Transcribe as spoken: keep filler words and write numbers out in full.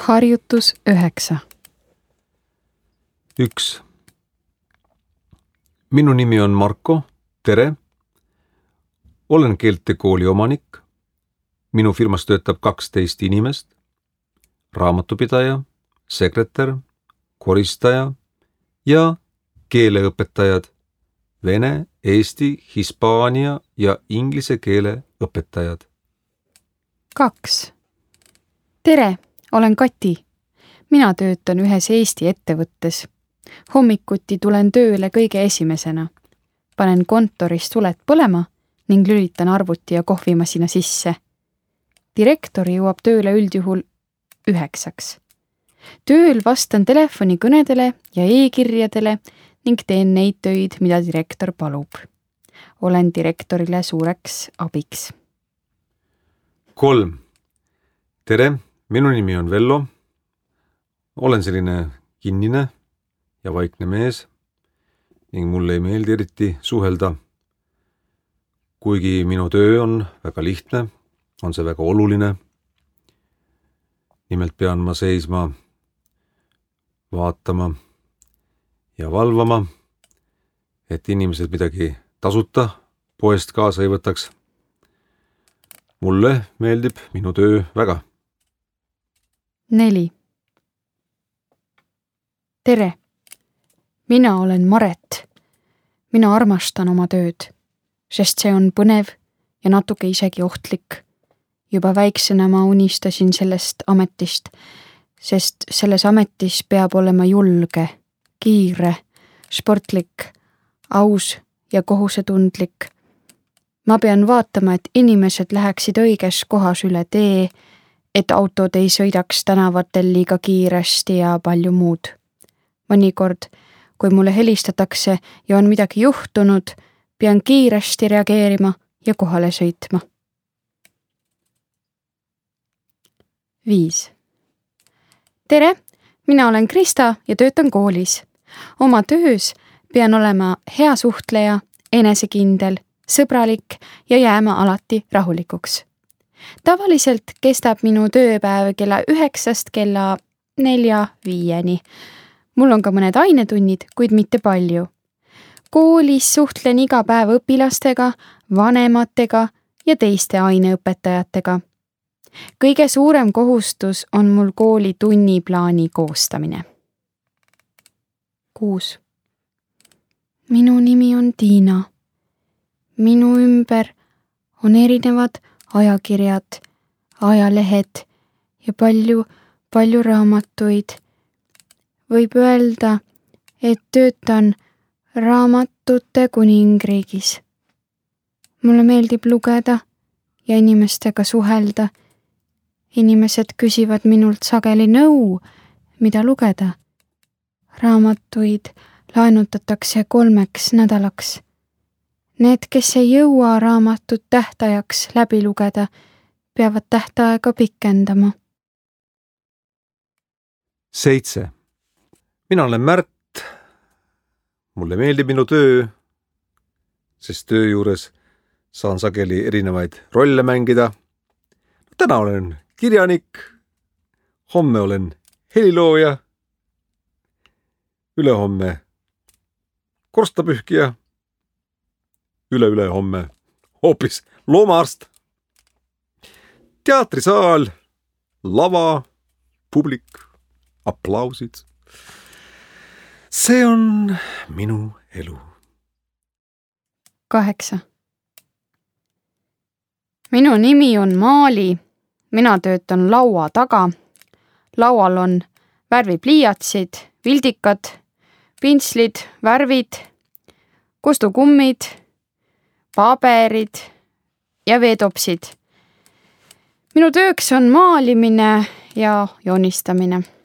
Harjutus üheksa. üks. Minu nimi on Marko, tere. Olen keeltekooli omanik. Minu firmas töötab kaksteist inimest. Raamatupidaja, sekretär, koristaja ja keeleõpetajad. Vene, eesti, hispaania ja inglise keele õpetajad. kaks. Tere, olen Kati. Mina töötan ühes Eesti ettevõttes. Hommikuti tulen tööle kõige esimesena. Panen kontoris tuled põlema ning lülitan arvuti ja kohvimasina sisse. Direktor jõuab tööle üldjuhul üheksaks. Tööl vastan telefonikõnedele ja e-kirjadele ning teen neid töid, mida direktor palub. Olen direktorile suureks abiks. kolm. Tere, minu nimi on Vello. Olen selline kinnine ja vaikne mees ning mulle ei meeldi eriti suhelda. Kuigi minu töö on väga lihtne, on see väga oluline. Nimelt pean ma seisma, vaatama ja valvama, et inimesed midagi tasuta poest kaasa ei võtaks. Mulle meeldib minu töö väga. neli. Tere, mina olen Maret. Mina armastan oma tööd, sest see on põnev ja natuke isegi ohtlik. Juba väiksena ma unistasin sellest ametist, sest selles ametis peab olema julge, kiire, sportlik, aus ja kohusetundlik. Ma pean vaatama, et inimesed läheksid õiges kohas üle tee, et autod ei sõidaks tänavatel liiga kiiresti ja palju muud. Mõnikord, kui mulle helistatakse ja on midagi juhtunud, pean kiiresti reageerima ja kohale sõitma. viis. Tere, mina olen Krista ja töötan koolis. Oma töös pean olema hea suhtleja, enesekindel, sõbralik ja jääma alati rahulikuks. Tavaliselt kestab minu tööpäev kella üheksast kella nelja viieni. Mul on ka mõned ainetunnid, kuid mitte palju. Koolis suhtlen iga päev õpilastega, vanematega ja teiste aineõpetajatega. Kõige suurem kohustus on mul kooli tunniplaani koostamine. kuus. Minu nimi on Tiina. Minu ümber on erinevad ajakirjad, ajalehed ja palju, palju raamatuid. Võib öelda, et töötan raamatute kuningriigis. Mulle meeldib lugeda ja inimestega suhelda. Inimesed küsivad minult sageli nõu, mida lugeda. Raamatuid laenutatakse kolmeks nädalaks. Need, kes ei jõua raamatut tähtajaks läbi lugeda, peavad tähtaega pikendama. seitse. Mina olen Märt. Mulle meeldib minu töö, sest töö juures saan sageli erinevaid rolle mängida. Täna olen kirjanik, homme olen helilooja, ülehomme korstapühkija, üle-üle homme hoopis loomaarst. Teatrisaal, lava, publik, aplausid. See on minu elu. kaheksa. Minu nimi on Maali. Mina töötan laua taga. Laual on värvipliiatsid, vildikad, pintslid, värvid, kustukummid, paberid ja veetopsid. Minu tööks on maalimine ja joonistamine.